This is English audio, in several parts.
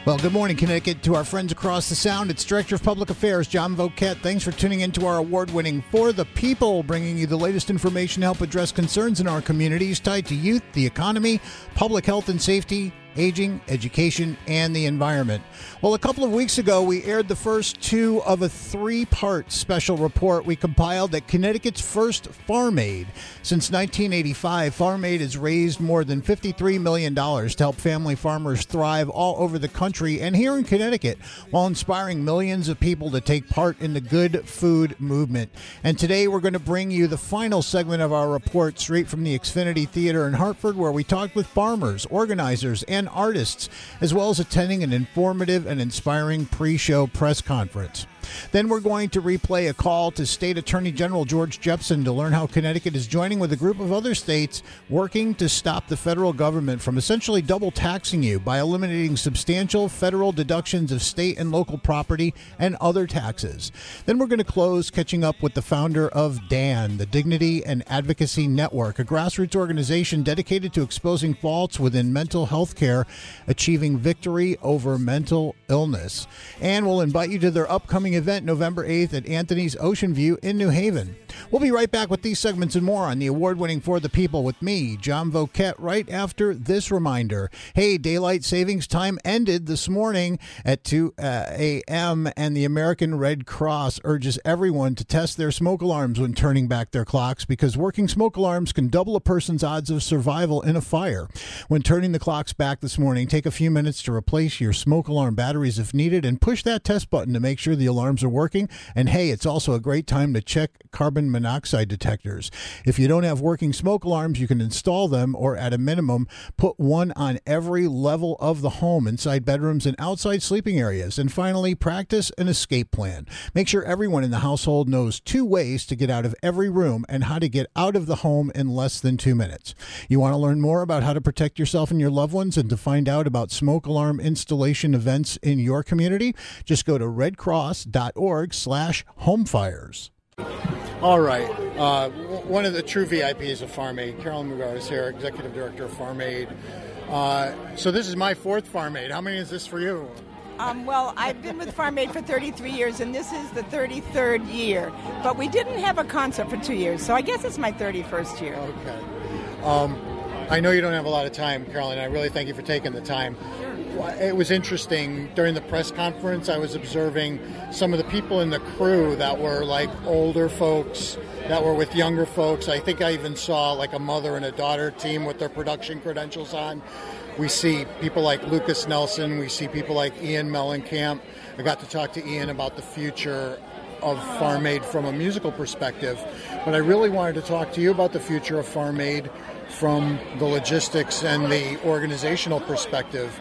Well, good morning, Connecticut. To our friends across the Sound, it's Director of Public Affairs, John Voket. Thanks for tuning in to our award-winning For the People, bringing you the latest information to help address concerns in our communities tied to youth, the economy, public health and safety, aging, education, and the environment. Well, a couple of weeks ago, we aired the first two of a three-part special report we compiled at Connecticut's first Farm Aid. Since 1985, Farm Aid has raised more than $53 million to help family farmers thrive all over the country and here in Connecticut, while inspiring millions of people to take part in the good food movement. And today, we're going to bring you the final segment of our report straight from the Xfinity Theater in Hartford, where we talked with farmers, organizers, and artists, as well as attending an informative and inspiring pre-show press conference. Then we're going to replay a call to State Attorney General George Jepsen to learn how Connecticut is joining with a group of other states working to stop the federal government from essentially double taxing you by eliminating substantial federal deductions of state and local property and other taxes. Then we're going to close catching up with the founder of DAN, the Dignity and Advocacy Network, a grassroots organization dedicated to exposing faults within mental health care, achieving victory over mental illness. And we'll invite you to their upcoming event November 8th at Anthony's Ocean View in New Haven. We'll be right back with these segments and more on the award-winning For the People with me, John Voket, right after this reminder. Hey, daylight savings time ended this morning at 2 a.m. and the American Red Cross urges everyone to test their smoke alarms when turning back their clocks, because working smoke alarms can double a person's odds of survival in a fire. When turning the clocks back this morning, take a few minutes to replace your smoke alarm batteries if needed and push that test button to make sure the alarms are working. And hey, it's also a great time to check carbon monoxide detectors. If you don't have working smoke alarms, you can install them, or at a minimum, put one on every level of the home, inside bedrooms and outside sleeping areas. And finally, practice an escape plan. Make sure everyone in the household knows 2 ways to get out of every room and how to get out of the home in less than 2 minutes. You want to learn more about how to protect yourself and your loved ones and to find out about smoke alarm installation events in your community? Just go to redcross.org/homefires. All right. One of the true VIPs of Farm Aid, Carolyn Mugar, is here, Executive Director of Farm Aid. So this is my 4th Farm Aid. How many is this for you? Well, I've been with Farm Aid for 33 years, and this is the 33rd year. But we didn't have a concert for 2 years, so I guess it's my 31st year. Okay. I know you don't have a lot of time, Carolyn. I really thank you for taking the time. It was interesting. During the press conference, I was observing some of the people in the crew that were like older folks that were with younger folks. I think I even saw like a mother and a daughter team with their production credentials on. We see people like Lucas Nelson. We see people like Ian Mellencamp. I got to talk to Ian about the future of Farm Aid from a musical perspective. But I really wanted to talk to you about the future of Farm Aid from the logistics and the organizational perspective.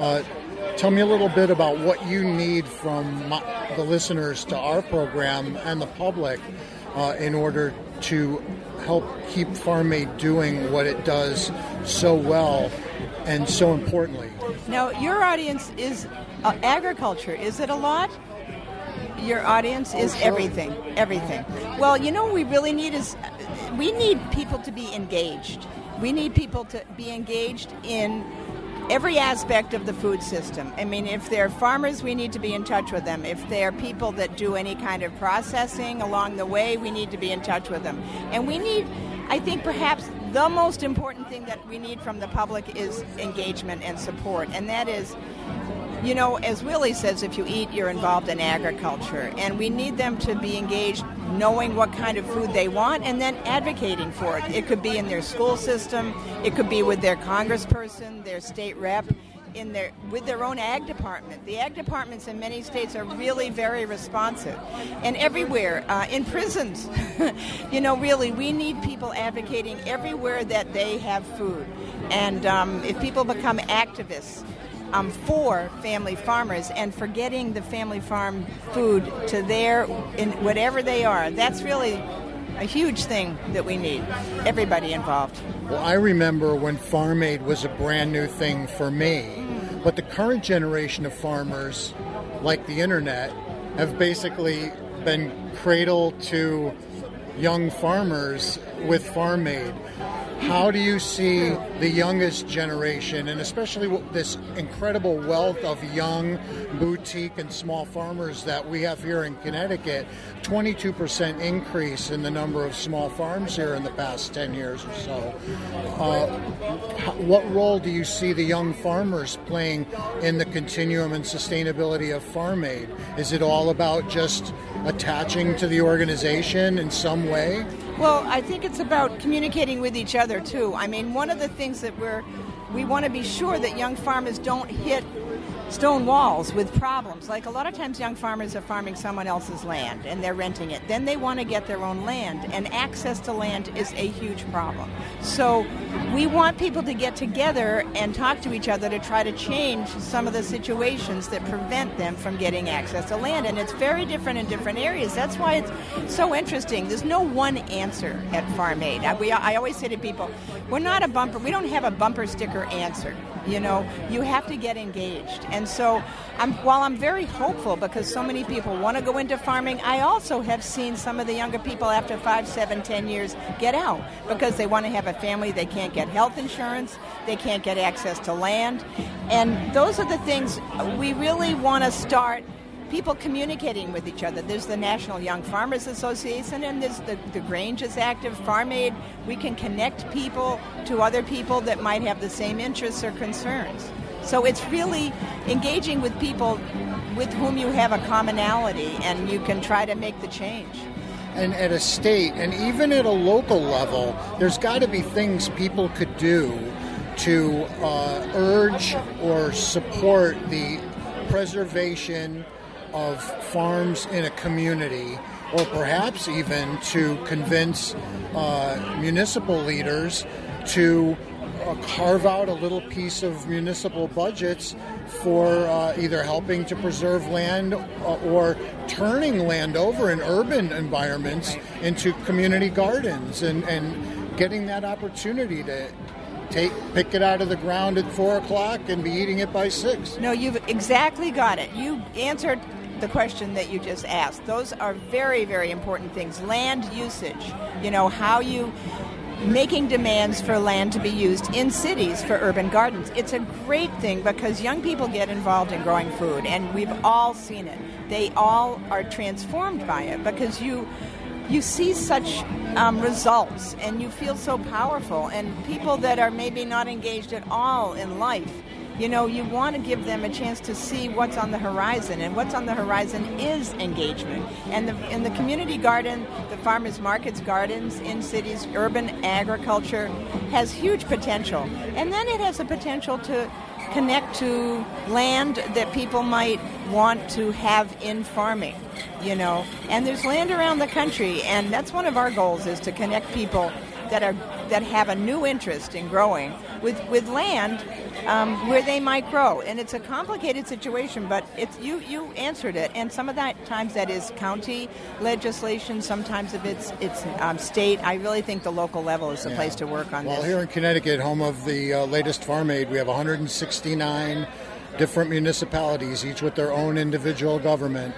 Tell me a little bit about what you need from the listeners to our program and the public in order to help keep Farm Aid doing what it does so well and so importantly. Now, your audience is agriculture. Is it a lot? Your audience is sure. Everything. Well, you know what we really need is we need people to be engaged. We need people to be engaged in every aspect of the food system. I mean, if they're farmers, we need to be in touch with them. If they're people that do any kind of processing along the way, we need to be in touch with them. And we need, I think perhaps the most important thing that we need from the public is engagement and support. And that is, you know, as Willie says, if you eat, you're involved in agriculture. And we need them to be engaged, knowing what kind of food they want, and then advocating for it. It could be in their school system. It could be with their congressperson, their state rep, with their own ag department. The ag departments in many states are really very responsive. And everywhere, in prisons, you know, really, we need people advocating everywhere that they have food. And if people become activists, for family farmers and for getting the family farm food to in whatever they are. That's really a huge thing that we need, everybody involved. Well, I remember when Farm Aid was a brand new thing for me, but the current generation of farmers, like the internet, have basically been cradle to young farmers with Farm Aid. How do you see the youngest generation, and especially this incredible wealth of young boutique and small farmers that we have here in Connecticut, 22% increase in the number of small farms here in the past 10 years or so. What role do you see the young farmers playing in the continuum and sustainability of Farm Aid? Is it all about just attaching to the organization in some way? Well, I think it's about communicating with each other, too. I mean, one of the things that we want to be sure that young farmers don't hit stone walls with problems. Like a lot of times young farmers are farming someone else's land and they're renting it. Then they want to get their own land, and access to land is a huge problem. So we want people to get together and talk to each other to try to change some of the situations that prevent them from getting access to land. And it's very different in different areas. That's why it's so interesting. There's no one answer at Farm Aid. I always say to people, we don't have a bumper sticker answer. You know, you have to get engaged. And so while I'm very hopeful because so many people want to go into farming, I also have seen some of the younger people after 5, 7, 10 years get out because they want to have a family. They can't get health insurance. They can't get access to land. And those are the things we really want to start people communicating with each other. There's the National Young Farmers Association, and there's the Grange is active. Farm Aid, we can connect people to other people that might have the same interests or concerns. So it's really engaging with people with whom you have a commonality, and you can try to make the change. And at a state and even at a local level, there's got to be things people could do to urge or support the preservation of farms in a community, or perhaps even to convince municipal leaders to carve out a little piece of municipal budgets for either helping to preserve land or turning land over in urban environments into community gardens and getting that opportunity to pick it out of the ground at 4 o'clock and be eating it by 6. No, you've exactly got it. You answered the question that you just asked. Those are very, very important things. Land usage, how you making demands for land to be used in cities for urban gardens. It's a great thing because young people get involved in growing food, and we've all seen it. They all are transformed by it because you see such results and you feel so powerful. And people that are maybe not engaged at all in life, you want to give them a chance to see what's on the horizon, and what's on the horizon is engagement. And in the community garden, the farmers markets gardens in cities, urban agriculture has huge potential. And then it has the potential to connect to land that people might want to have in farming, And there's land around the country, and that's one of our goals, is to connect people that have a new interest in growing with land where they might grow. And it's a complicated situation, but you answered it. And some of that times that is county legislation. Sometimes if it's state. I really think the local level is the place to work on this. Well, here in Connecticut, home of the latest Farm Aid, we have 169 different municipalities, each with their own individual government.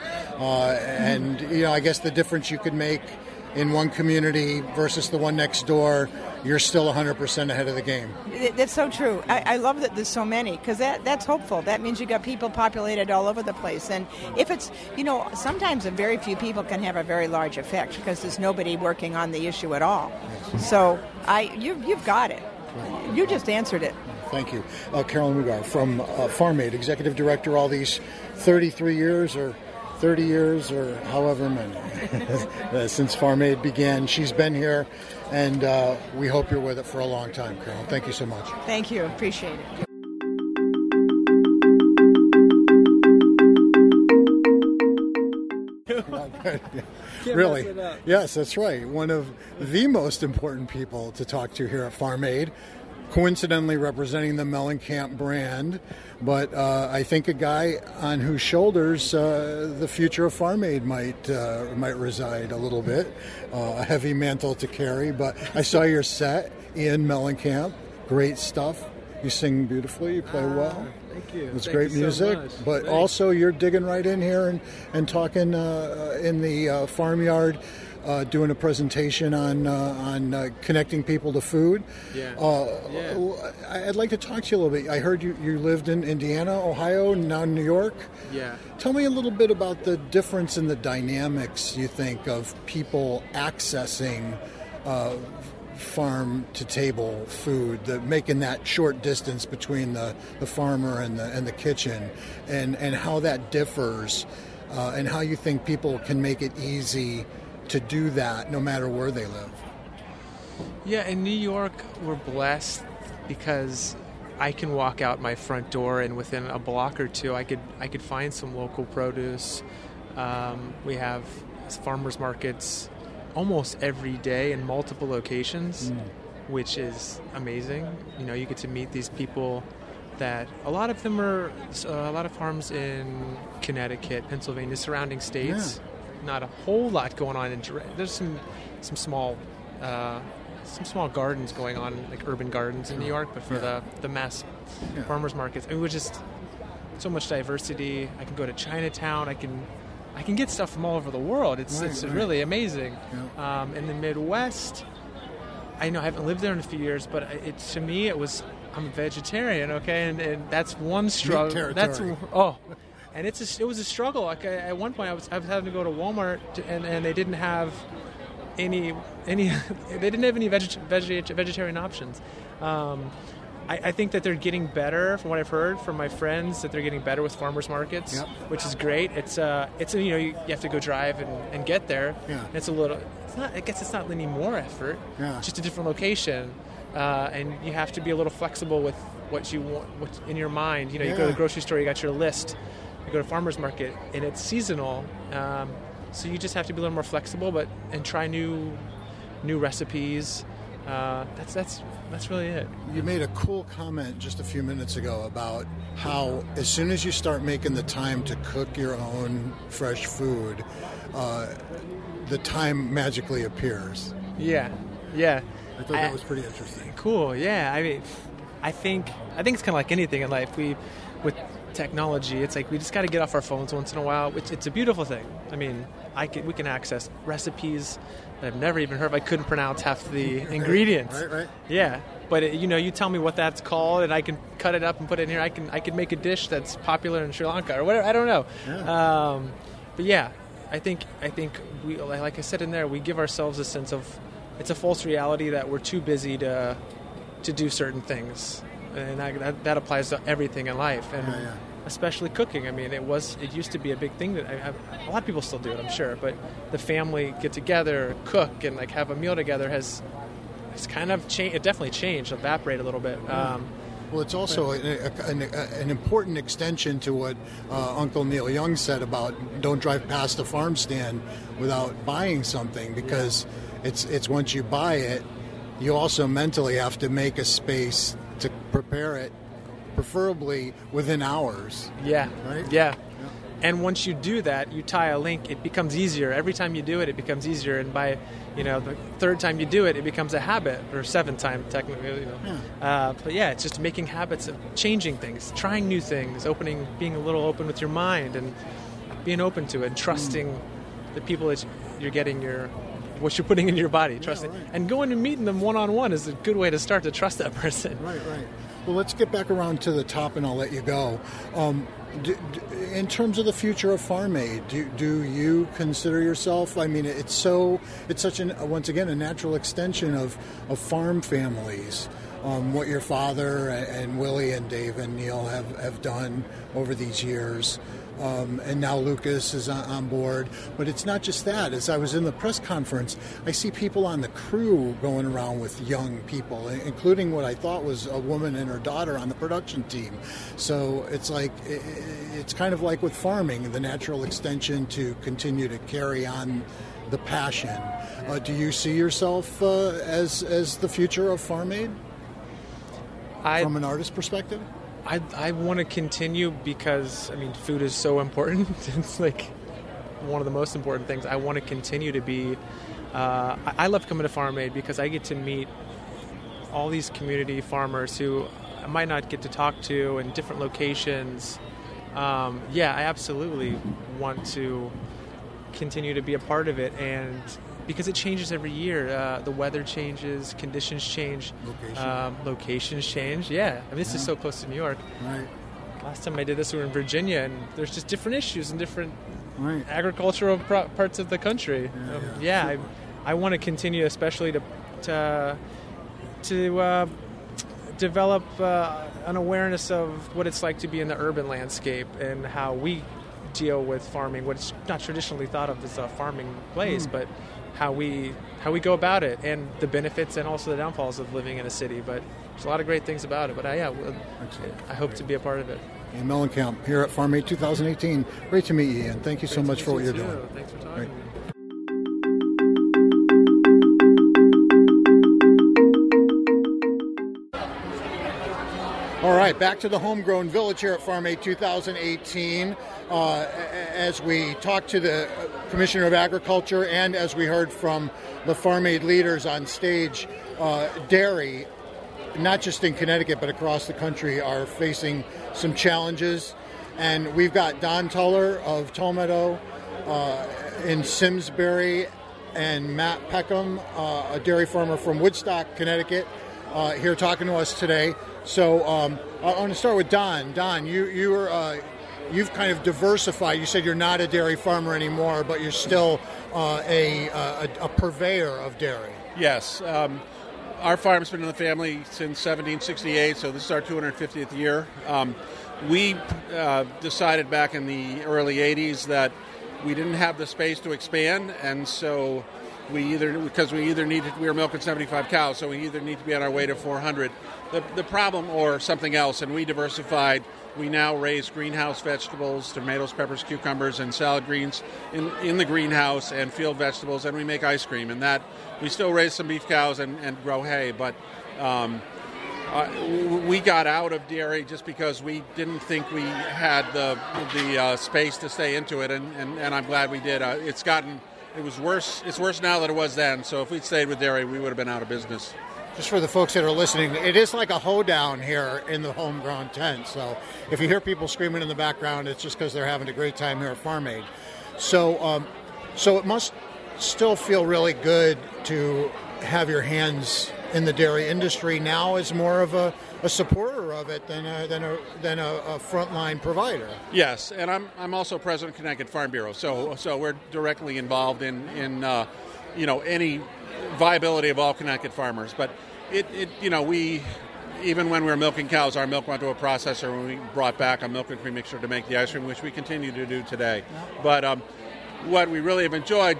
And I guess the difference you could make in one community versus the one next door, you're still 100% ahead of the game. That's so true. I love that there's so many, because that's hopeful. That means you got people populated all over the place. And if it's, sometimes a very few people can have a very large effect because there's nobody working on the issue at all. Yes. So you've got it. You just answered it. Thank you. Carolyn Mugar from Farm Aid, Executive Director, all these 33 years or 30 years or however many since Farm Aid began. She's been here, and we hope you're with it for a long time, Carol. Thank you so much. Thank you. Appreciate it. Really? Yes, that's right. One of the most important people to talk to here at Farm Aid, coincidentally representing the Mellencamp brand, but I think a guy on whose shoulders the future of Farm Aid might reside a little bit, a heavy mantle to carry. But I saw your set, Ian Mellencamp, great stuff. You sing beautifully, you play well. Thank you. It's great music, so but also you're digging right in here and talking in the farmyard doing a presentation on connecting people to food. Yeah. I'd like to talk to you a little bit. I heard you lived in Indiana, Ohio, and now in New York. Yeah. Tell me a little bit about the difference in the dynamics, you think, of people accessing farm-to-table food, making that short distance between the farmer and the kitchen, and how that differs, and how you think people can make it easy to do that no matter where they live. Yeah, in New York, we're blessed because I can walk out my front door and within a block or two, I could find some local produce. We have farmers markets almost every day in multiple locations, which is amazing. You know, you get to meet these people that a lot of them are a lot of farms in Connecticut, Pennsylvania, surrounding states. Yeah. Not a whole lot going on. There's some small gardens going on, like urban gardens in New York, but for the mass farmers markets, it was just so much diversity. I can go to Chinatown. I can get stuff from all over the world. It's really amazing. Yeah. In the Midwest, I know I haven't lived there in a few years, but to me I'm a vegetarian, okay, and that's one struggle. And it was a struggle. Like at one point, I was having to go to Walmart, and they didn't have any vegetarian options. I think that they're getting better, from what I've heard from my friends, that they're getting better with farmers markets, which is great. It's you have to go drive and get there. Yeah. It's it's not any more effort. Yeah. It's just a different location, and you have to be a little flexible with what you want, what's in your mind. You know, you go to the grocery store, you got your list. You go to farmers market, and it's seasonal, so you just have to be a little more flexible, and try new recipes. That's really it. You made a cool comment just a few minutes ago about how as soon as you start making the time to cook your own fresh food, the time magically appears. Yeah. I thought that was pretty interesting. Cool. Yeah. I mean, I think it's kind of like anything in life. With technology, it's like we just got to get off our phones once in a while. It's a beautiful thing. I mean, we can access recipes that I've never even heard of. I couldn't pronounce half the ingredients. Right. Yeah, but you tell me what that's called, and I can cut it up and put it in here. I can make a dish that's popular in Sri Lanka or whatever. I don't know. Yeah. But yeah, I think we, like I said in there, we give ourselves a sense of it's a false reality that we're too busy to do certain things. And that applies to everything in life, and especially cooking. I mean, it used to be a big thing that a lot of people still do it, I'm sure. But the family get together, cook, and like have a meal together it's kind of changed. It definitely changed, evaporated a little bit. Well, it's also an important extension to what Uncle Neil Young said about don't drive past a farm stand without buying something, because it's once you buy it, you also mentally have to make a space to prepare it, preferably within hours. Yeah. Right? Yeah. And once you do that, you tie a link, it becomes easier. Every time you do it, it becomes easier. And by, the third time you do it, it becomes a habit, or seventh time, technically, But yeah, it's just making habits of changing things, trying new things, being a little open with your mind and being open to it, and trusting the people that you're getting what you're putting in your body, trusting. Right. And going and meeting them one-on-one is a good way to start to trust that person. Right. Well, let's get back around to the top, and I'll let you go. In terms of the future of Farm Aid, do you consider yourself, I mean, it's such once again, a natural extension of farm families, what your father and Willie and Dave and Neil have done over these years. And now Lucas is on board. But it's not just that. As I was in the press conference, I see people on the crew going around with young people, including what I thought was a woman and her daughter on the production team. So it's kind of like with farming, the natural extension to continue to carry on the passion. Do you see yourself as the future of Farm Aid from an artist perspective? I want to continue because, I mean, food is so important. It's like one of the most important things. I want to continue to be... I love coming to Farm Aid because I get to meet all these community farmers who I might not get to talk to in different locations. I absolutely want to continue to be a part of it. And because it changes every year. The weather changes, conditions change, locations change. Yeah, I mean, this is so close to New York. Right. Last time I did this, we were in Virginia, and there's just different issues in different agricultural parts of the country. I want to continue, especially to develop an awareness of what it's like to be in the urban landscape and how we deal with farming, what's not traditionally thought of as a farming place, but how we go about it, and the benefits and also the downfalls of living in a city. But there's a lot of great things about it. But I hope to be a part of it. Ian Mellencamp here at Farm Aid 2018. Great to meet you, Ian. Thank you so much for what you're doing. Thanks for talking to me. All right, back to the Homegrown Village here at Farm Aid 2018. As we talked to the Commissioner of Agriculture and as we heard from the Farm Aid leaders on stage, dairy, not just in Connecticut but across the country, are facing some challenges. And we've got Don Tuller of Toledo in Simsbury and Matt Peckham, a dairy farmer from Woodstock, Connecticut, here talking to us today. So I want to start with Don. Don, you've kind of diversified. You said you're not a dairy farmer anymore, but you're still a purveyor of dairy. Yes. Our farm's been in the family since 1768, so this is our 250th year. We decided back in the early 80s that we didn't have the space to expand, and so we were milking 75 cows, so we either need to be on our way to 400. The problem or something else, and we diversified. We now raise greenhouse vegetables, tomatoes, peppers, cucumbers, and salad greens in the greenhouse, and field vegetables, and we make ice cream. And that we still raise some beef cows and grow hay, but we got out of dairy just because we didn't think we had the space to stay into it, and I'm glad we did. It's worse now than it was then. So if we'd stayed with dairy, we would have been out of business. Just for the folks that are listening, it is like a hoedown here in the Homegrown tent. So if you hear people screaming in the background, it's just because they're having a great time here at Farm Aid. So it must still feel really good to have your hands in the dairy industry now as more of a supporter of it than a frontline provider. Yes, and I'm also president of Connecticut Farm Bureau, so we're directly involved in any viability of all Connecticut farmers. But we even when we were milking cows, our milk went to a processor and we brought back a milk and cream mixture to make the ice cream, which we continue to do today. But what we really have enjoyed,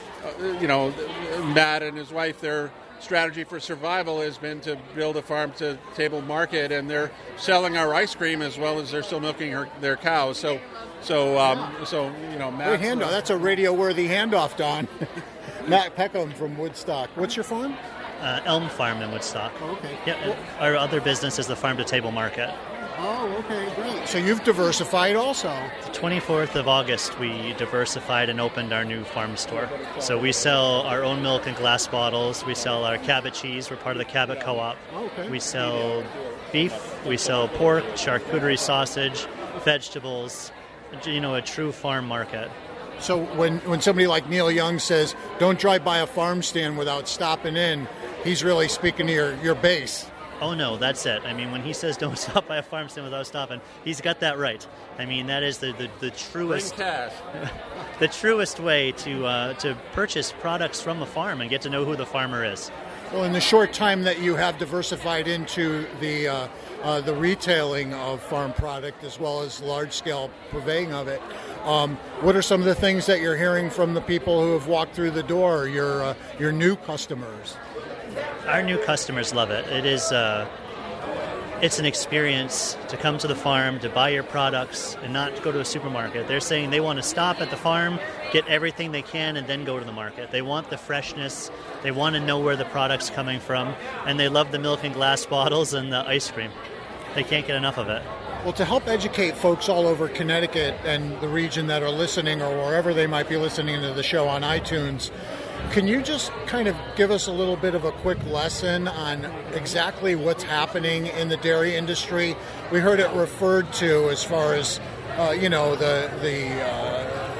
Matt and his wife, their strategy for survival has been to build a farm to table market, and they're selling our ice cream as well as they're still milking their cows. So Matt. Great handoff. That's a radio-worthy handoff, Don. Matt Peckham from Woodstock. What's your farm? Elm Farm in Woodstock. Oh, okay. Yeah, our other business is the Farm to Table Market. Oh, okay, great. So you've diversified also. The 24th of August, we diversified and opened our new farm store. So we sell our own milk in glass bottles. We sell our Cabot cheese. We're part of the Cabot Co-op. Okay. We sell beef. We sell pork, charcuterie sausage, vegetables. A true farm market. So when somebody like Neil Young says, don't drive by a farm stand without stopping in, he's really speaking to your base. Oh, no, that's it. I mean, when he says don't stop by a farm stand without stopping, he's got that right. I mean, that is the truest the truest way to purchase products from a farm and get to know who the farmer is. Well, in the short time that you have diversified into the retailing of farm product as well as large-scale purveying of it, what are some of the things that you're hearing from the people who have walked through the door, your new customers? Our new customers love it. It is it's an experience to come to the farm, to buy your products, and not go to a supermarket. They're saying they want to stop at the farm, get everything they can, and then go to the market. They want the freshness. They want to know where the product's coming from, and they love the milk in glass bottles and the ice cream. They can't get enough of it. Well, to help educate folks all over Connecticut and the region that are listening or wherever they might be listening to the show on iTunes, can you just kind of give us a little bit of a quick lesson on exactly what's happening in the dairy industry? We heard it referred to as far as, the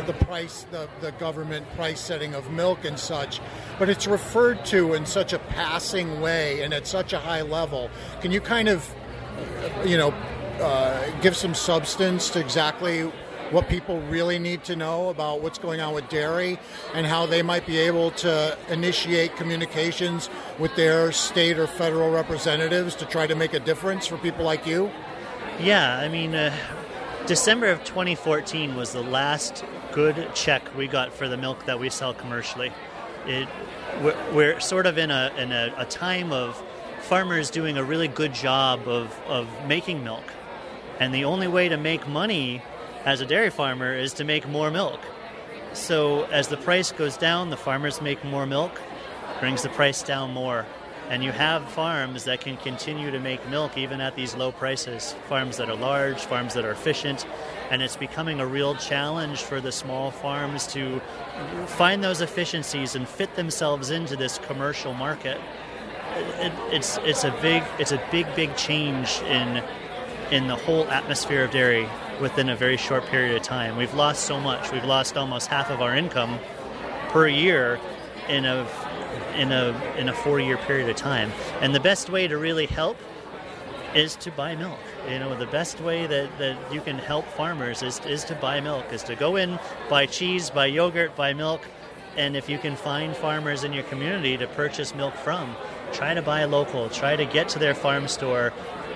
the price, the government price setting of milk and such, but it's referred to in such a passing way and at such a high level. Can you kind of, give some substance to exactly what people really need to know about what's going on with dairy and how they might be able to initiate communications with their state or federal representatives to try to make a difference for people like you? Yeah, I mean, December of 2014 was the last good check we got for the milk that we sell commercially. We're sort of in a time of farmers doing a really good job of making milk. And the only way to make money as a dairy farmer is to make more milk. So as the price goes down, the farmers make more milk, brings the price down more. And you have farms that can continue to make milk even at these low prices, farms that are large, farms that are efficient, and it's becoming a real challenge for the small farms to find those efficiencies and fit themselves into this commercial market. It's a big change in the whole atmosphere of dairy within a very short period of time. We've lost so much. We've lost almost half of our income per year in a 4-year period of time. And the best way to really help is to buy milk. The best way that you can help farmers is to buy milk, is to go in, buy cheese, buy yogurt, buy milk. And if you can find farmers in your community to purchase milk from, try to buy local, try to get to their farm store,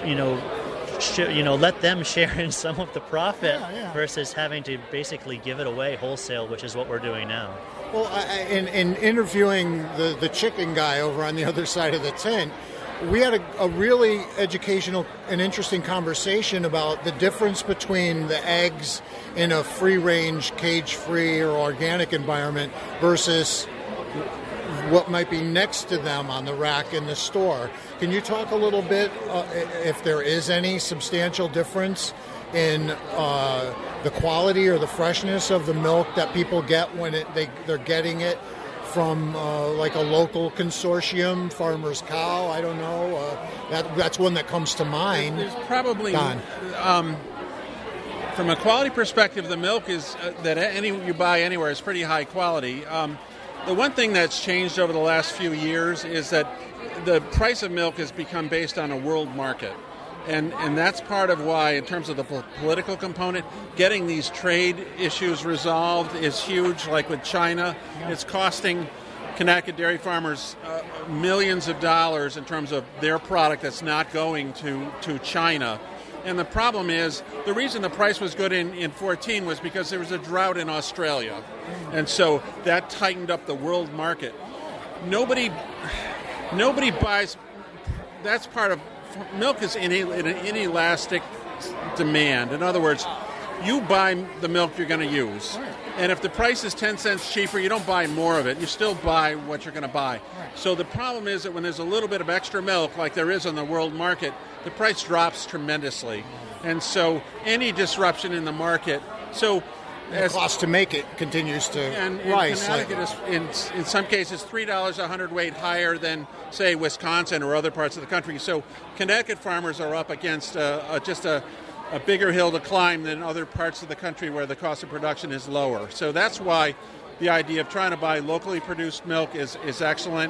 let them share in some of the profit versus having to basically give it away wholesale, which is what we're doing now. Well, in interviewing the chicken guy over on the other side of the tent, we had a really educational and interesting conversation about the difference between the eggs in a free-range, cage-free or organic environment versus what might be next to them on the rack in the store. Can you talk a little bit if there is any substantial difference in the quality or the freshness of the milk that people get when they're getting it from like a local consortium, Farmer's Cow? I don't know. That's one that comes to mind. There's probably, from a quality perspective, the milk is that you buy anywhere is pretty high quality. The one thing that's changed over the last few years is that the price of milk has become based on a world market. And that's part of why, in terms of the political component, getting these trade issues resolved is huge. Like with China, it's costing Connecticut dairy farmers millions of dollars in terms of their product that's not going to China. And the problem is, the reason the price was good in 14 was because there was a drought in Australia. And so that tightened up the world market. Nobody buys, that's part of, milk is in an inelastic demand. In other words, you buy the milk you're going to use. And if the price is 10 cents cheaper, you don't buy more of it. You still buy what you're going to buy. So the problem is that when there's a little bit of extra milk, like there is on the world market, the price drops tremendously. And so any disruption in the market, the cost to make it continues to rise. And Connecticut is, in some cases, $3 a hundredweight higher than, say, Wisconsin or other parts of the country. So Connecticut farmers are up against just a bigger hill to climb than other parts of the country where the cost of production is lower. So that's why the idea of trying to buy locally produced milk is excellent.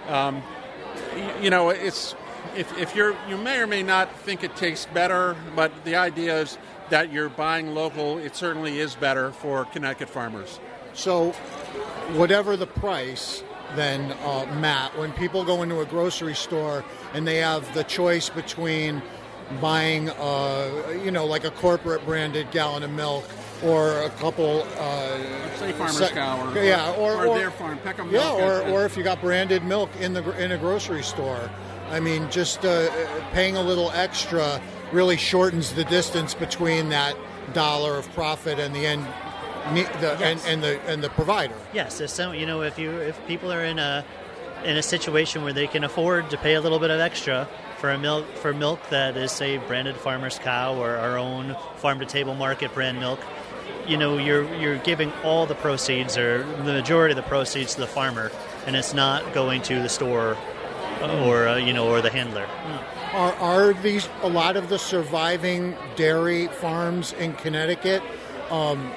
It's if you may or may not think it tastes better, but the idea is that you're buying local, it certainly is better for Connecticut farmers. So whatever the price, then, Matt, when people go into a grocery store and they have the choice between buying, like a corporate branded gallon of milk or a couple... say Farmer's Cow or their farm, Peckham milk. Yeah, or if you got branded milk in a grocery store. I mean, just paying a little extra really shortens the distance between that dollar of profit and the end, and the provider. Yes, so if people are in a situation where they can afford to pay a little bit of extra for milk that is, say, branded Farmer's Cow or our own farm to table market brand milk, you're giving all the proceeds or the majority of the proceeds to the farmer, and it's not going to the store or the handler. Are these a lot of the surviving dairy farms in Connecticut?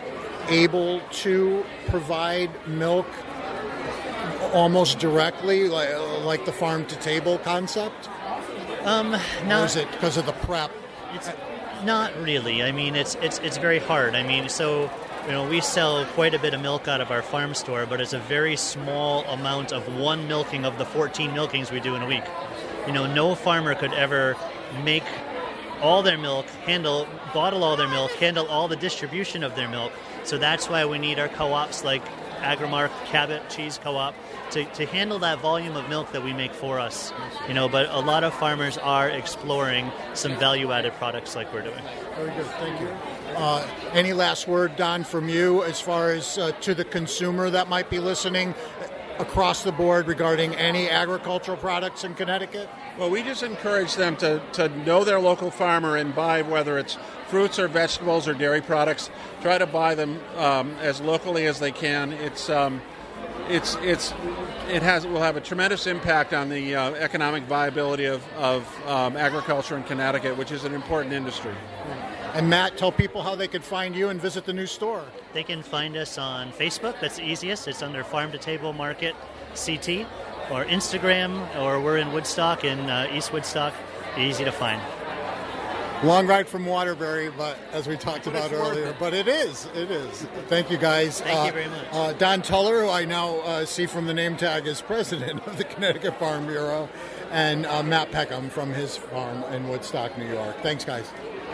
able to provide milk almost directly, like the farm-to-table concept? Not. Or is it because of the prep? It's not really. I mean, it's very hard. I mean, so we sell quite a bit of milk out of our farm store, but it's a very small amount of one milking of the 14 milkings we do in a week. No farmer could ever make all their milk, bottle all their milk, handle all the distribution of their milk. So that's why we need our co-ops like Agrimark, Cabot Cheese Co-op to handle that volume of milk that we make for us. But a lot of farmers are exploring some value-added products like we're doing. Very good, thank you. Any last word, Don, from you as far as to the consumer that might be listening across the board regarding any agricultural products in Connecticut? Well, we just encourage them to know their local farmer and buy, whether it's fruits or vegetables or dairy products. Try to buy them as locally as they can. It will have a tremendous impact on the economic viability of agriculture in Connecticut, which is an important industry. And Matt, tell people how they could find you and visit the new store. They can find us on Facebook. That's the easiest. It's under Farm to Table Market CT, or Instagram, or we're in Woodstock, in East Woodstock. Easy to find. Long ride from Waterbury, but as we talked about earlier, but it is. Thank you, guys. Thank you very much. Don Tuller, who I now see from the name tag as president of the Connecticut Farm Bureau, and Matt Peckham from his farm in Woodstock, New York. Thanks, guys.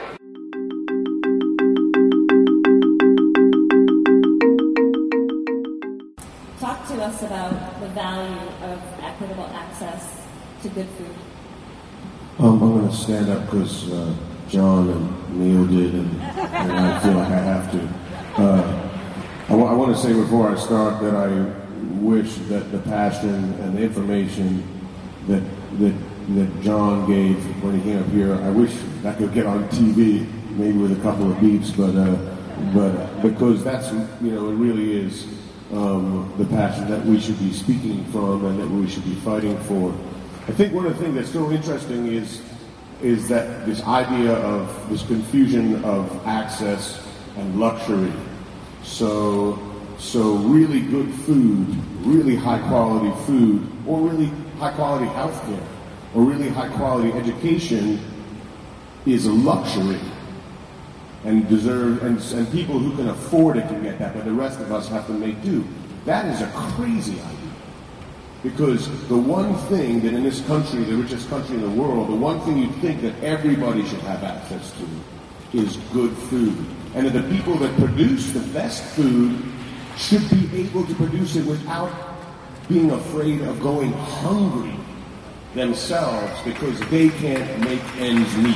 Talk to us about the value of equitable access to good food. I'm going to stand up because John and Neil did, and I feel like I have to. I want to say before I start that I wish that the passion and the information that John gave when he came up here, I wish I could get on TV, maybe with a couple of beeps, but because that's, it really is the passion that we should be speaking from and that we should be fighting for. I think one of the things that's so interesting is that this idea of this confusion of access and luxury. So really good food, really high quality food, or really high quality healthcare, or really high quality education is a luxury, and people who can afford it can get that, but the rest of us have to make do. That is a crazy idea. Because the one thing that in this country, the richest country in the world, the one thing you'd think that everybody should have access to is good food. And that the people that produce the best food should be able to produce it without being afraid of going hungry themselves because they can't make ends meet.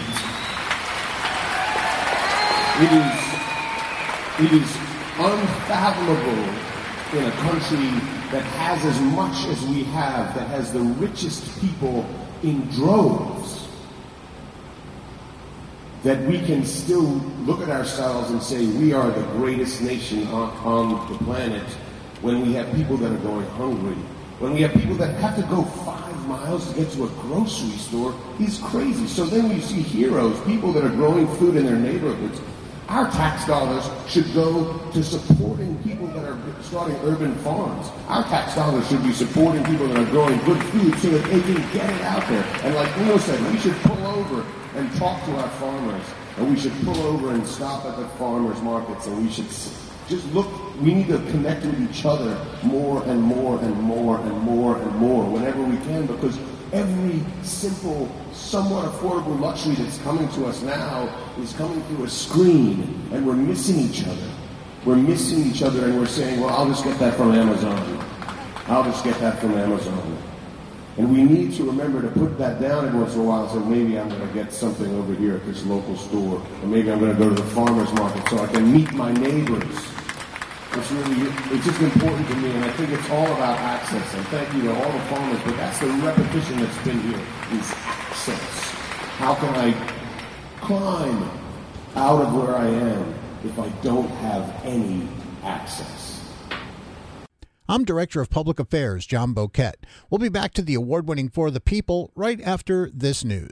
It is unfathomable in a country that has as much as we have, that has the richest people in droves, that we can still look at ourselves and say we are the greatest nation on the planet when we have people that are going hungry, when we have people that have to go 5 miles to get to a grocery store. Is crazy. So then we see heroes, people that are growing food in their neighborhoods. Our tax dollars should go to supporting people that are starting urban farms. Our tax dollars should be supporting people that are growing good food so that they can get it out there. And like Neil said, we should pull over and talk to our farmers. And we should pull over and stop at the farmers markets. And we should just look. We need to connect with each other more and more and more and more and more whenever we can, because every simple, somewhat affordable luxury that's coming to us now is coming through a screen, and we're missing each other. We're missing each other, and we're saying, well, I'll just get that from Amazon. I'll just get that from Amazon. And we need to remember to put that down every once in a while and say, maybe I'm going to get something over here at this local store, or maybe I'm going to go to the farmer's market so I can meet my neighbors. It's just important to me, and I think it's all about access. And thank you to all the farmers, but that's the repetition that's been here, is access. How can I climb out of where I am if I don't have any access? I'm Director of Public Affairs, John Boquette. We'll be back to the award-winning For the People right after this news.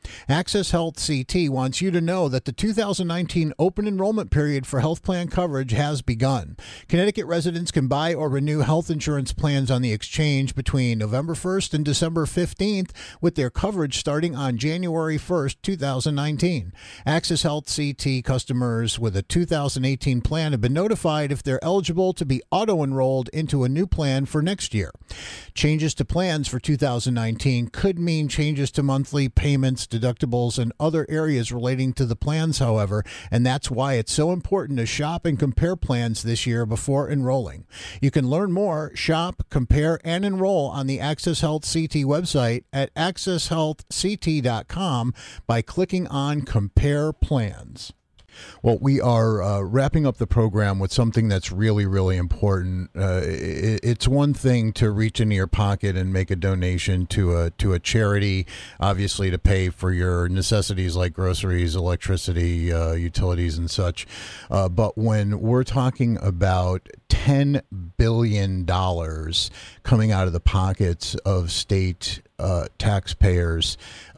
Access Health CT wants you to know that the 2019 open enrollment period for health plan coverage has begun. Connecticut residents can buy or renew health insurance plans on the exchange between November 1st and December 15th, with their coverage starting on January 1st, 2019. Access Health CT customers with a 2018 plan have been notified if they're eligible to be auto-enrolled into a new plan for next year. Changes to plans for 2019 could mean changes to monthly payments, deductibles, and other areas relating to the plans, however, and that's why it's so important to shop and compare plans this year before enrolling. You can learn more, shop, compare, and enroll on the Access Health CT website at accesshealthct.com by clicking on Compare Plans. Well, we are wrapping up the program with something that's really, really important. It's one thing to reach into your pocket and make a donation to a charity, obviously to pay for your necessities like groceries, electricity, utilities, and such. But when we're talking about $10 billion coming out of the pockets of state taxpayers,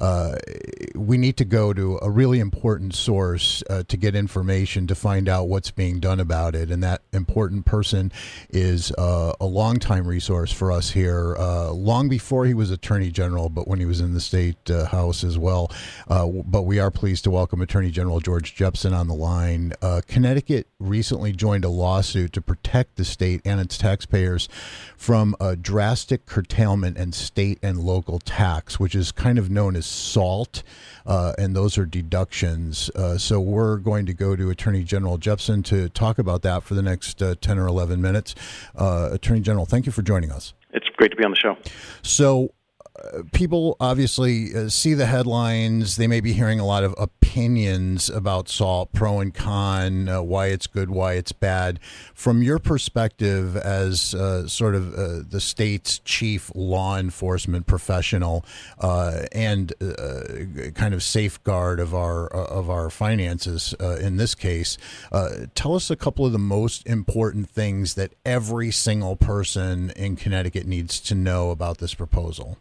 we need to go to a really important source to get information to find out what's being done about it. And that important person is a longtime resource for us here, long before he was Attorney General, but when he was in the State House as well. But we are pleased to welcome Attorney General George Jepsen on the line. Connecticut recently joined a lawsuit to protect the state and its taxpayers from a drastic curtailment and state and local tax, which is kind of known as SALT, and those are deductions. So we're going to go to Attorney General Jepsen to talk about that for the next 10 or 11 minutes. Attorney General, thank you for joining us. It's great to be on the show. So people obviously see the headlines. They may be hearing a lot of opinions about SALT, pro and con, why it's good, why it's bad. From your perspective as sort of the state's chief law enforcement professional and kind of safeguard of our finances in this case, tell us a couple of the most important things that every single person in Connecticut needs to know about this proposal.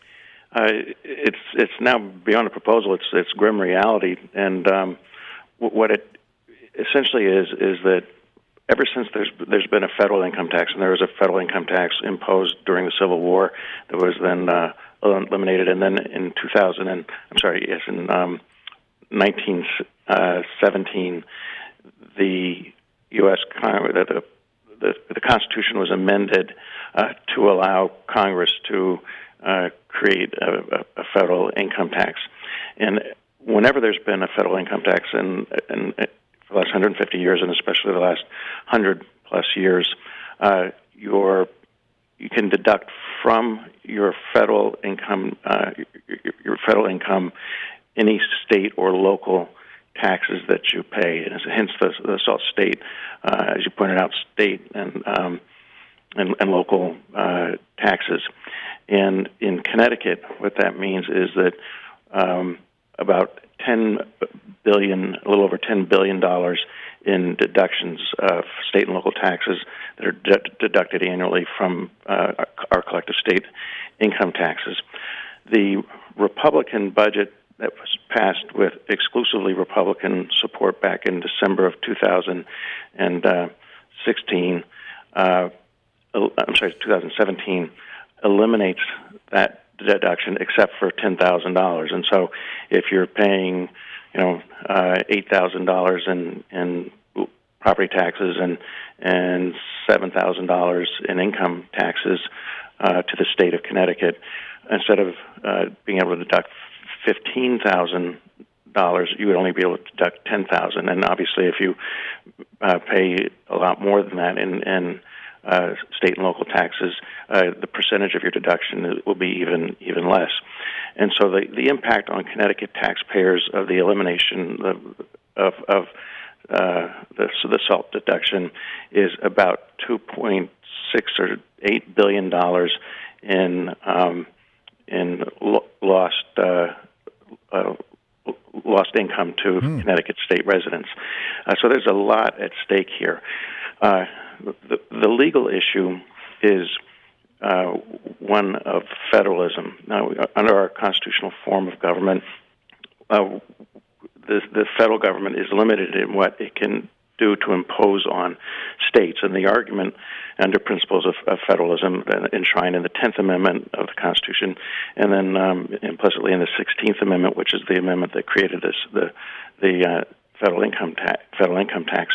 It's now beyond a proposal. It's grim reality, and what it essentially is that ever since there's been a federal income tax, and there was a federal income tax imposed during the Civil War that was then eliminated, and then in 1917, the U.S. Congress, the Constitution was amended to allow Congress to create a federal income tax. And whenever there's been a federal income tax, and for the last 150 years, and especially the last 100-plus years, you can deduct from your federal income any state or local taxes that you pay. And hence the SALT state, as you pointed out, state and local taxes. And in Connecticut, what that means is that about a little over $10 billion in deductions of state and local taxes that are deducted annually from our collective state income taxes. The Republican budget that was passed with exclusively Republican support back in December of 2017, eliminates that deduction except for $10,000. And so if you're paying, $8,000 in property taxes and $7,000 in income taxes to the state of Connecticut, instead of being able to deduct $15,000, you would only be able to deduct $10,000. And obviously, if you pay a lot more than that in state and local taxes, the percentage of your deduction will be even less. And so the impact on Connecticut taxpayers of the elimination of the SALT deduction is about $2.6 or $8 billion in lost income to Connecticut state residents. So there's a lot at stake here. The legal issue is one of federalism. Now, under our constitutional form of government, the federal government is limited in what it can do to impose on states. And the argument under principles of federalism enshrined in the 10th Amendment of the Constitution, and then implicitly in the 16th Amendment, which is the amendment that created the federal income tax.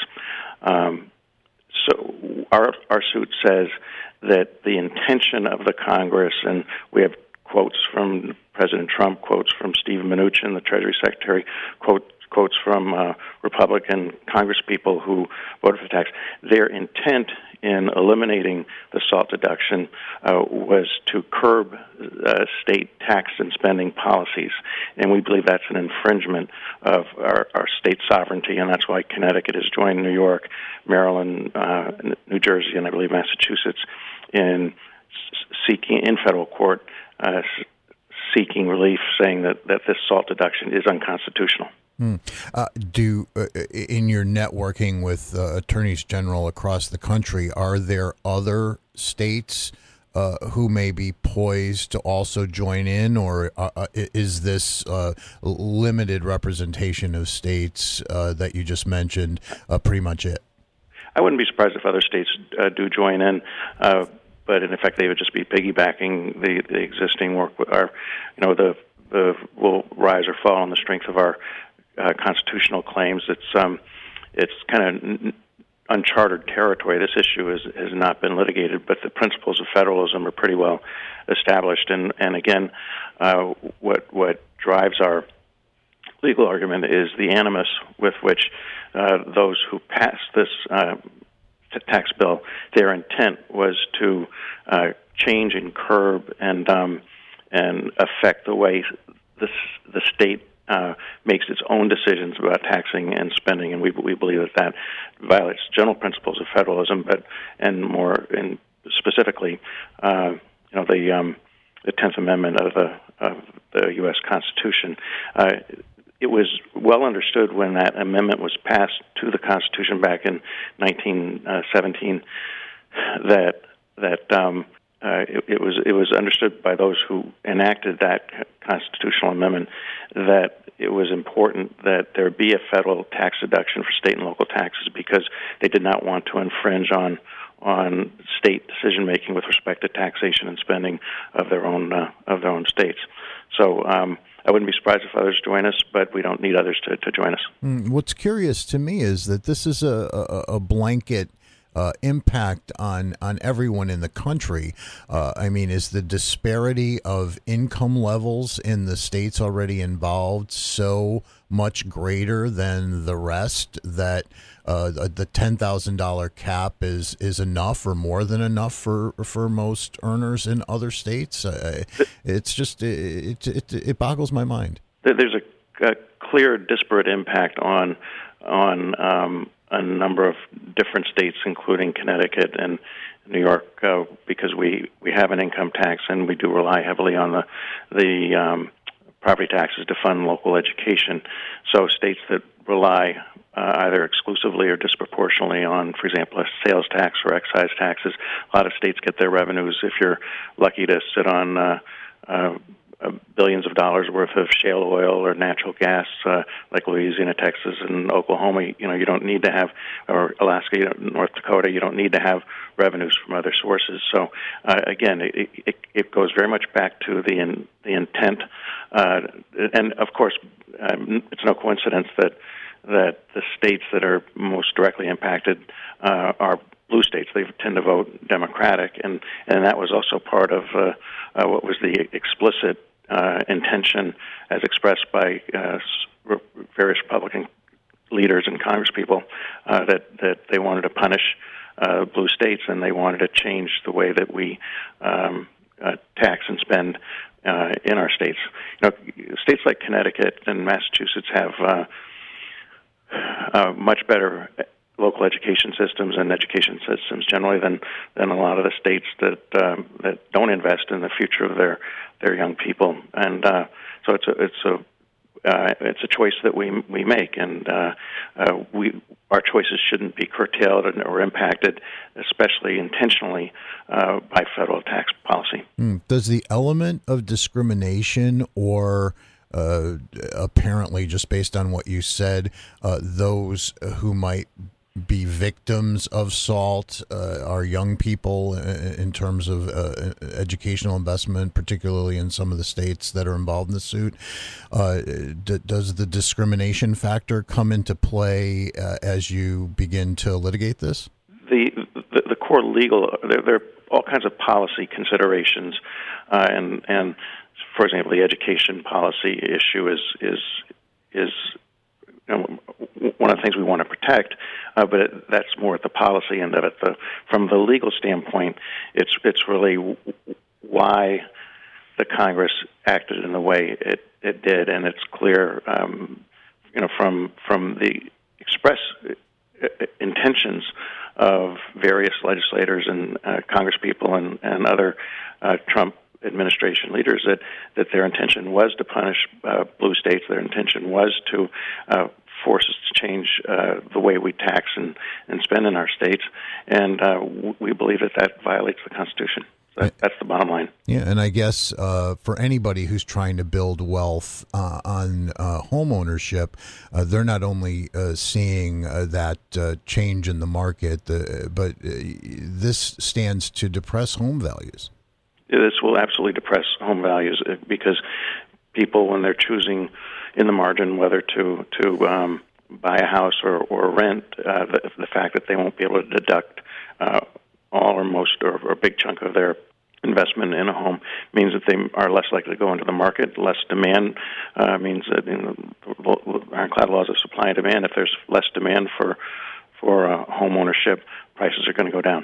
So our suit says that the intention of the Congress, and we have quotes from President Trump, quotes from Steve Mnuchin, the Treasury Secretary, quotes from Republican congresspeople who voted for the tax. Their intent in eliminating the SALT deduction was to curb state tax and spending policies, and we believe that's an infringement of our state sovereignty, and that's why Connecticut has joined New York, Maryland, New Jersey, and I believe Massachusetts in seeking in federal court seeking relief, saying that this SALT deduction is unconstitutional. In your networking with attorneys general across the country, are there other states who may be poised to also join in, or is this limited representation of states that you just mentioned pretty much it? I wouldn't be surprised if other states do join in. But in effect, they would just be piggybacking the existing work. The will rise or fall on the strength of our constitutional claims. It's kind of uncharted territory. This issue has not been litigated, but the principles of federalism are pretty well established. And again, what drives our legal argument is the animus with which those who pass this tax bill, their intent was to change and curb and affect the way the state makes its own decisions about taxing and spending, and we believe that violates general principles of federalism, and specifically, the 10th Amendment of the U.S. Constitution. It was well understood when that amendment was passed to the Constitution back in 1917 that it was understood by those who enacted that constitutional amendment that it was important that there be a federal tax deduction for state and local taxes, because they did not want to infringe on state decision making with respect to taxation and spending of their own states. So I wouldn't be surprised if others join us, but we don't need others to join us. What's curious to me is that this is a blanket impact on everyone in the country. Is the disparity of income levels in the states already involved so much greater than the rest that the $10,000 cap is enough or more than enough for most earners in other states? It's just it boggles my mind. There's a clear disparate impact on a number of different states, including Connecticut and New York, because we have an income tax and we do rely heavily on the property taxes to fund local education. So states that rely either exclusively or disproportionately on, for example, a sales tax or excise taxes, a lot of states get their revenues, if you're lucky to sit on billions of dollars worth of shale oil or natural gas, like Louisiana, Texas, and Oklahoma. You don't need to have, or Alaska, North Dakota. You don't need to have revenues from other sources. So again, it goes very much back to the intent, and of course, it's no coincidence that the states that are most directly impacted are blue states. They tend to vote Democratic, and that was also part of what was the explicit intention, as expressed by various Republican leaders and congresspeople, that they wanted to punish blue states, and they wanted to change the way that we tax and spend in our states. States like Connecticut and Massachusetts have much better local education systems and education systems generally than a lot of the states that don't invest in the future of their young people, and so it's a choice that we make, and our choices shouldn't be curtailed or impacted, especially intentionally, by federal tax policy. Does the element of discrimination or apparently, just based on what you said, those who might be victims of SALT are young people in terms of educational investment, particularly in some of the states that are involved in the suit. Does the discrimination factor come into play as you begin to litigate this? The core legal, there are all kinds of policy considerations, and for example, the education policy issue is one of the things we want to protect, but that's more at the policy end of it. From the legal standpoint, it's really why the Congress acted in the way it did, and it's clear, from the express intentions of various legislators and congresspeople and other Trump administration leaders that their intention was to punish blue states. Their intention was to force us to change the way we tax and spend in our states, and we believe that violates the Constitution. That's the bottom line. Yeah, and I guess for anybody who's trying to build wealth on home ownership, they're not only seeing that change in the market, but this stands to depress home values. This will absolutely depress home values because people, when they're choosing in the margin whether to buy a house or rent, the fact that they won't be able to deduct all or most or a big chunk of their investment in a home means that they are less likely to go into the market. Less demand means that in the ironclad laws of supply and demand, if there's less demand for home ownership, prices are going to go down.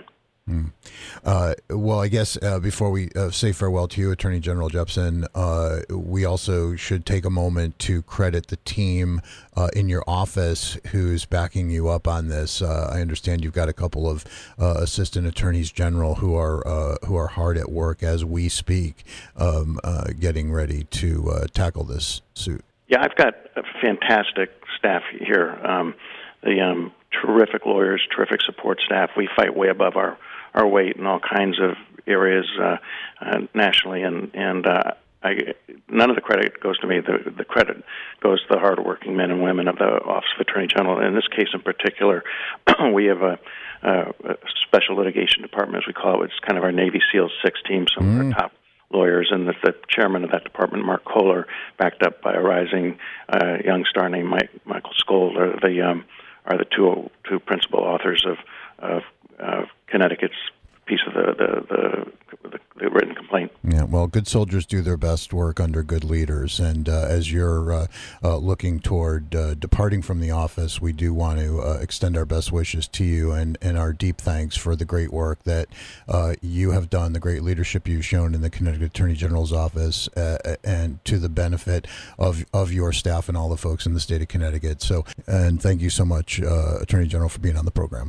Well, I guess before we say farewell to you, Attorney General Jepsen, we also should take a moment to credit the team in your office who's backing you up on this. I understand you've got a couple of assistant attorneys general who are hard at work as we speak, getting ready to tackle this suit. Yeah, I've got a fantastic staff here. The terrific lawyers, terrific support staff. We fight way above our weight in all kinds of areas nationally, and none of the credit goes to me. The credit goes to the hardworking men and women of the Office of Attorney General. In this case in particular, we have a special litigation department, as we call it. It's kind of our Navy SEAL 6 team, some of our top lawyers, and the chairman of that department, Mark Kohler, backed up by a rising young star named Michael Skold, are the two principal authors of Connecticut's piece of the written complaint. Yeah, well, good soldiers do their best work under good leaders, and as you're looking toward departing from the office, we do want to extend our best wishes to you and our deep thanks for the great work that you have done, the great leadership you've shown in the Connecticut Attorney General's office, and to the benefit of your staff and all the folks in the state of Connecticut. So, and thank you so much, Attorney General, for being on the program.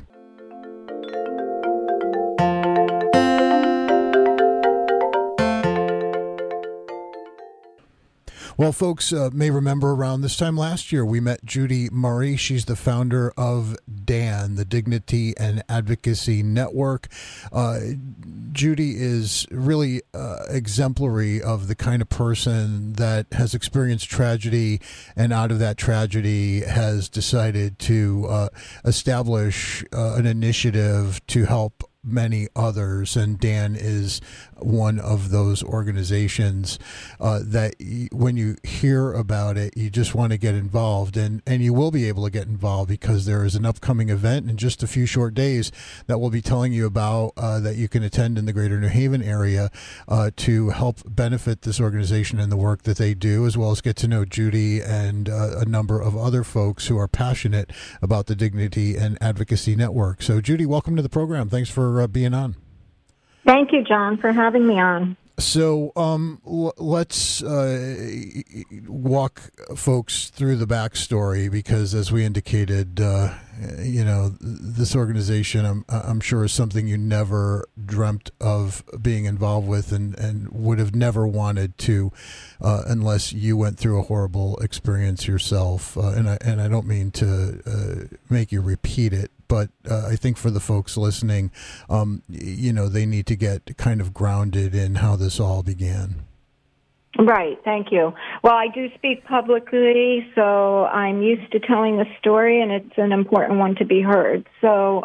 Well, folks may remember around this time last year, we met Judy Murray. She's the founder of DAN, the Dignity and Advocacy Network. Judy is really exemplary of the kind of person that has experienced tragedy and out of that tragedy has decided to establish an initiative to help many others, and DAN is one of those organizations that when you hear about it, you just want to get involved, and you will be able to get involved because there is an upcoming event in just a few short days that we'll be telling you about that you can attend in the greater New Haven area to help benefit this organization and the work that they do, as well as get to know Judy and a number of other folks who are passionate about the Dignity and Advocacy Network. So, Judy, welcome to the program. Thanks for being on. Thank you, John, for having me on. So let's walk folks through the backstory, because as we indicated, this organization, I'm sure, is something you never dreamt of being involved with and would have never wanted to unless you went through a horrible experience yourself. And I don't mean to make you repeat it, but I think for the folks listening, they need to get kind of grounded in how this all began. Right, thank you. Well, I do speak publicly, so I'm used to telling the story, and it's an important one to be heard. So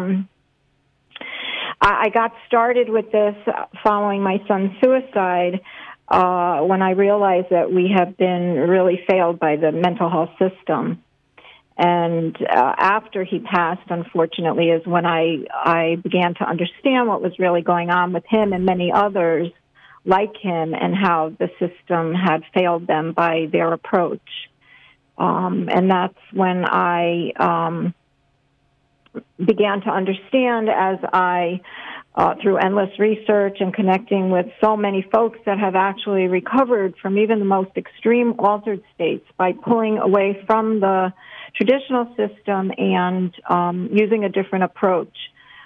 I got started with this following my son's suicide when I realized that we have been really failed by the mental health system. And after he passed, unfortunately, is when I began to understand what was really going on with him and many others like him, and how the system had failed them by their approach. And that's when I began to understand, as I, through endless research and connecting with so many folks that have actually recovered from even the most extreme altered states by pulling away from the traditional system and using a different approach.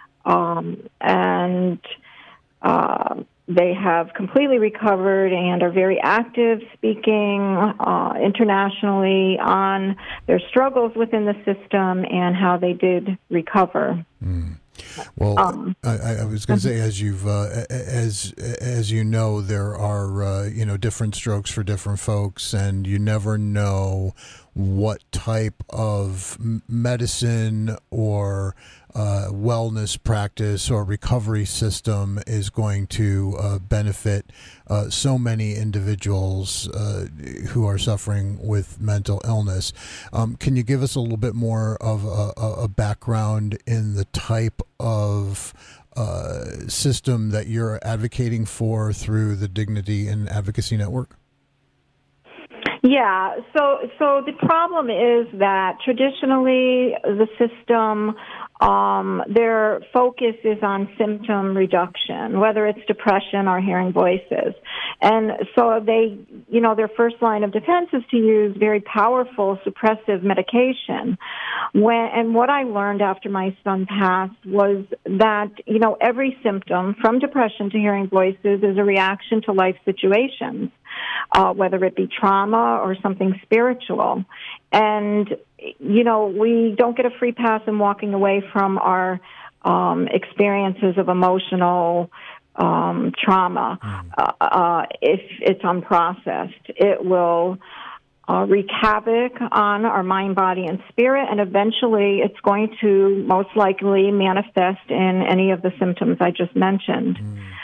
They have completely recovered and are very active, speaking internationally on their struggles within the system and how they did recover. Well, I was going to say, as you've as you know, there are different strokes for different folks, and you never know what type of medicine or wellness practice or recovery system is going to benefit so many individuals who are suffering with mental illness. Can you give us a little bit more of a background in the type of system that you're advocating for through the Dignity and Advocacy Network? Yeah, so the problem is that traditionally the system, their focus is on symptom reduction, whether it's depression or hearing voices. And so they, their first line of defense is to use very powerful suppressive medication. And what I learned after my son passed was that, every symptom from depression to hearing voices is a reaction to life situations, whether it be trauma or something spiritual. And, we don't get a free pass in walking away from our experiences of emotional trauma. If it's unprocessed, it will wreak havoc on our mind, body, and spirit, and eventually it's going to most likely manifest in any of the symptoms I just mentioned.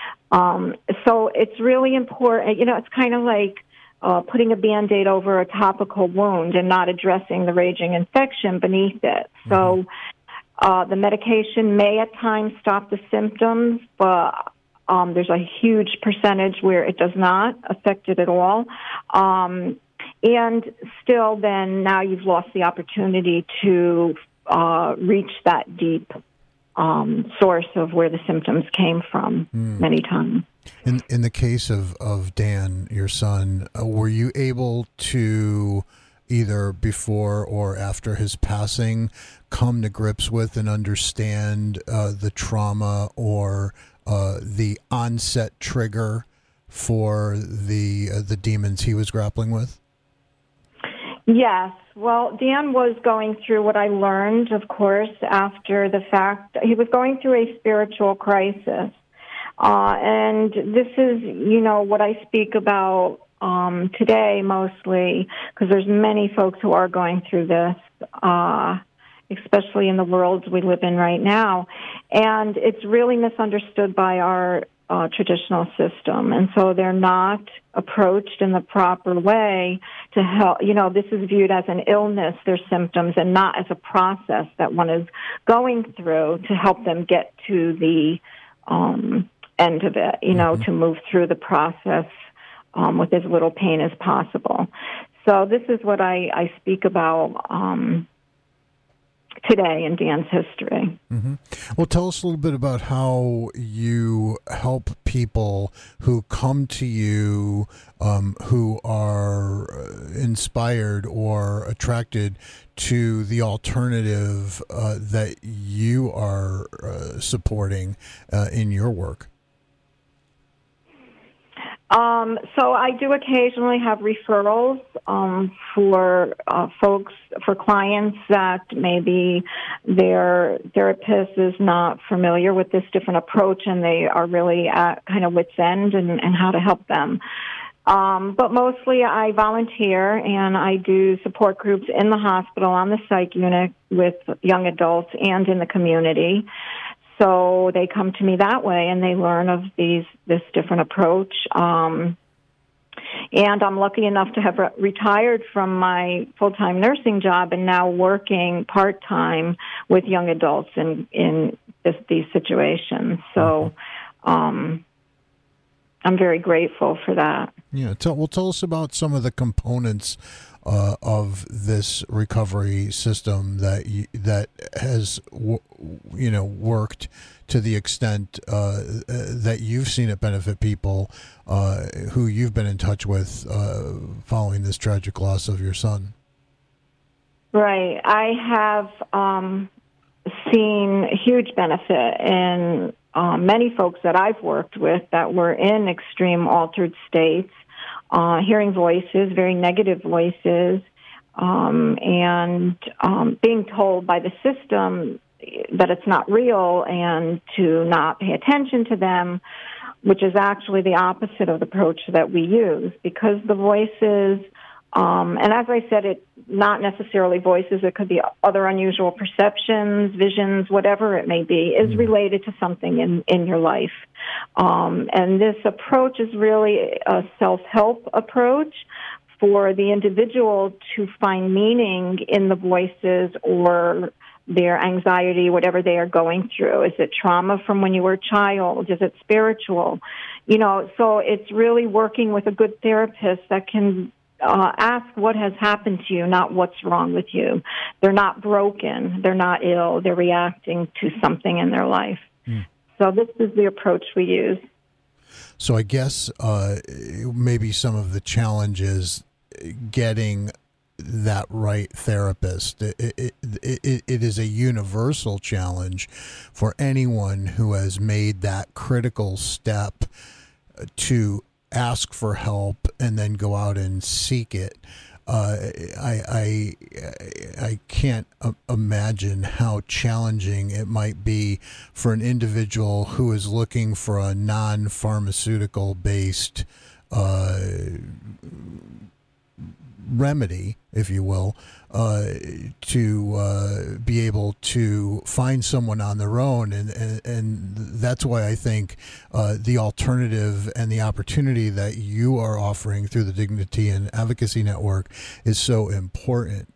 So it's really important. It's kind of like putting a Band-Aid over a topical wound and not addressing the raging infection beneath it. So the medication may at times stop the symptoms, but there's a huge percentage where it does not affect it at all. And still then now you've lost the opportunity to reach that deep source of where the symptoms came from many times. In the case of Dan, your son, were you able to, either before or after his passing, come to grips with and understand the trauma or the onset trigger for the demons he was grappling with? Yes. Well, Dan was going through what I learned, of course, after the fact. He was going through a spiritual crisis. And this is, what I speak about today mostly, because there's many folks who are going through this, especially in the world we live in right now. And it's really misunderstood by our traditional system. And so they're not approached in the proper way to help. This is viewed as an illness, their symptoms, and not as a process that one is going through to help them get to the end of it, to move through the process with as little pain as possible. So this is what I speak about today in Dan's history. Well, tell us a little bit about how you help people who come to you who are inspired or attracted to the alternative that you are supporting in your work. So I do occasionally have referrals for folks, for clients that maybe their therapist is not familiar with this different approach and they are really at kind of wit's end and how to help them. But mostly I volunteer and I do support groups in the hospital on the psych unit with young adults and in the community. So they come to me that way and they learn of this different approach. And I'm lucky enough to have retired from my full-time nursing job and now working part-time with young adults in these situations. So I'm very grateful for that. Yeah, tell us about some of the components of this recovery system that has worked to the extent that you've seen it benefit people who you've been in touch with following this tragic loss of your son. Right. I have seen huge benefit in many folks that I've worked with that were in extreme altered states, hearing voices, very negative voices, and being told by the system that it's not real and to not pay attention to them, which is actually the opposite of the approach that we use, because the voices, and as I said, it not necessarily voices, it could be other unusual perceptions, visions, whatever it may be, is related to something in your life. And this approach is really a self-help approach for the individual to find meaning in the voices or their anxiety, whatever they are going through. Is it trauma from when you were a child? Is it spiritual? So it's really working with a good therapist that can ask what has happened to you, not what's wrong with you. They're not broken. They're not ill. They're reacting to something in their life. So this is the approach we use. So I guess maybe some of the challenges getting that right therapist. It is a universal challenge for anyone who has made that critical step to ask for help and then go out and seek it. I can't imagine how challenging it might be for an individual who is looking for a non-pharmaceutical based remedy, if you will, to be able to find someone on their own. And that's why I think the alternative and the opportunity that you are offering through the Dignity and Advocacy Network is so important.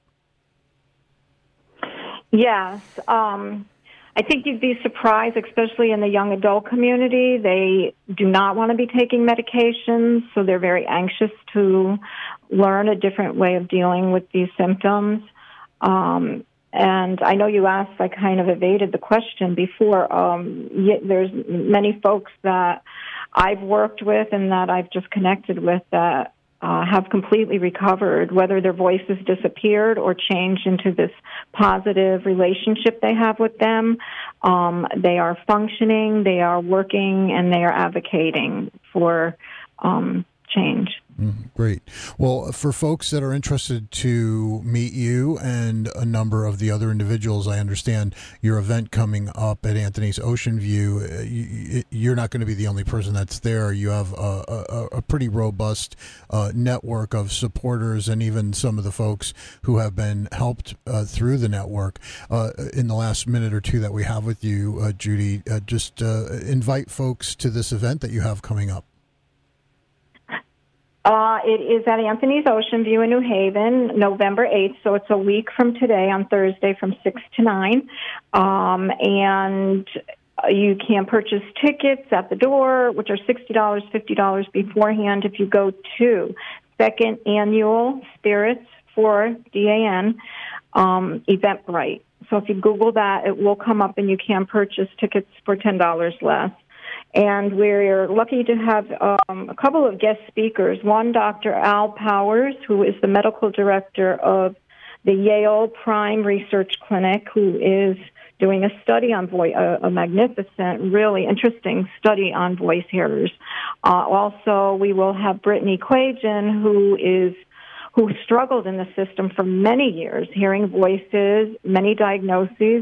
Yes. I think you'd be surprised, especially in the young adult community. They do not want to be taking medications, so they're very anxious to learn a different way of dealing with these symptoms. And I know you asked, I kind of evaded the question before. There's many folks that I've worked with and that I've just connected with that have completely recovered, whether their voices disappeared or changed into this positive relationship they have with them. They are functioning, they are working, and they are advocating for change. Great. Well, for folks that are interested to meet you and a number of the other individuals, I understand your event coming up at Anthony's Ocean View. You're not going to be the only person that's there. You have a pretty robust network of supporters and even some of the folks who have been helped through the network. In the last minute or two that we have with you, Judy, just invite folks to this event that you have coming up. It is at Anthony's Ocean View in New Haven, November 8th, so it's a week from today on Thursday from 6 to 9. And you can purchase tickets at the door, which are $60, $50 beforehand if you go to Second Annual Spirits for DAN Eventbrite. So if you Google that, it will come up and you can purchase tickets for $10 less. And we're lucky to have a couple of guest speakers. One, Dr. Al Powers, who is the medical director of the Yale Prime Research Clinic, who is doing a study on a magnificent, really interesting study on voice hearers. Also, we will have Brittany Quajan, who struggled in the system for many years, hearing voices, many diagnoses,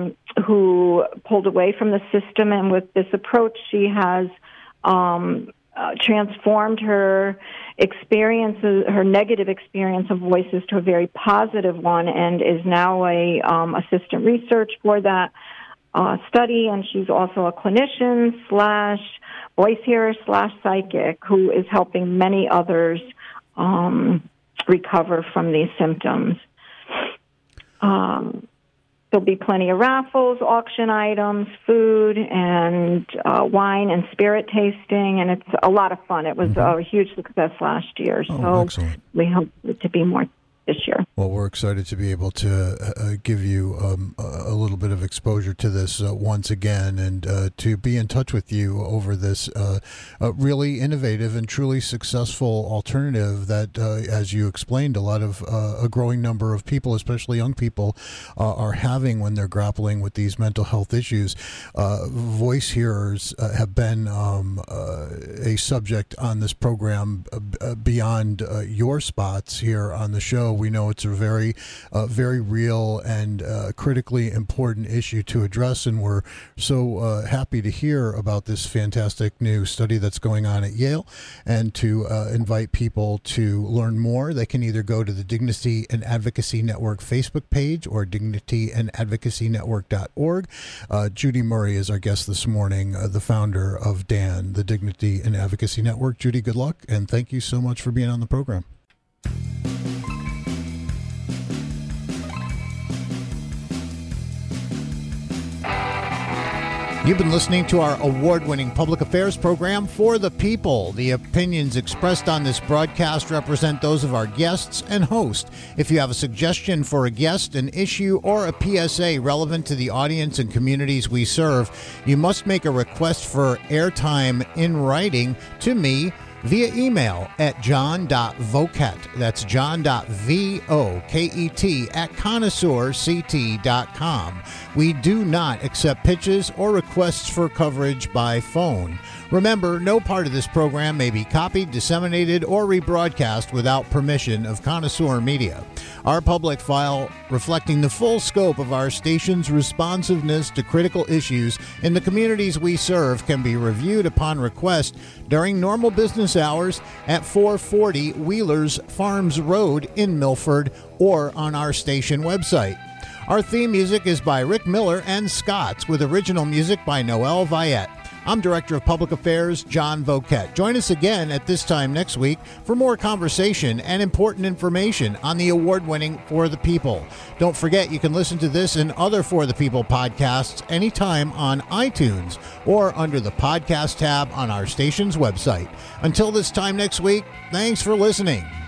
who pulled away from the system. And with this approach, she has transformed her experiences, her negative experience of voices, to a very positive one, and is now a assistant research for that study. And she's also a clinician / voice hearer / psychic who is helping many others recover from these symptoms. There'll be plenty of raffles, auction items, food, and wine and spirit tasting, and it's a lot of fun. It was a huge success last year, so excellent. We hope it to be more this year. Well, we're excited to be able to give you a little bit of exposure to this once again, and to be in touch with you over this really innovative and truly successful alternative that, as you explained, a lot of a growing number of people, especially young people, are having when they're grappling with these mental health issues. Voice hearers have been a subject on this program beyond your spots here on the show. We know it's a very real and critically important issue to address, and we're so happy to hear about this fantastic new study that's going on at Yale, and to invite people to learn more. They can either go to the Dignity and Advocacy Network Facebook page or dignityandadvocacynetwork.org. Judy Murray is our guest this morning, the founder of DAN, the Dignity and Advocacy Network. Judy, good luck, and thank you so much for being on the program. You've been listening to our award-winning public affairs program, For the People. The opinions expressed on this broadcast represent those of our guests and host. If you have a suggestion for a guest, an issue, or a PSA relevant to the audience and communities we serve, you must make a request for airtime in writing to me via email at john.voket, that's john.voket at connoisseurct.com. We do not accept pitches or requests for coverage by phone. Remember, no part of this program may be copied, disseminated, or rebroadcast without permission of Connoisseur Media. Our public file, reflecting the full scope of our station's responsiveness to critical issues in the communities we serve, can be reviewed upon request during normal business hours at 440 Wheelers Farms Road in Milford, or on our station website. Our theme music is by Rick Miller and Scots, with original music by Noel Viette. I'm Director of Public Affairs, John Voket. Join us again at this time next week for more conversation and important information on the award-winning For the People. Don't forget, you can listen to this and other For the People podcasts anytime on iTunes or under the podcast tab on our station's website. Until this time next week, thanks for listening.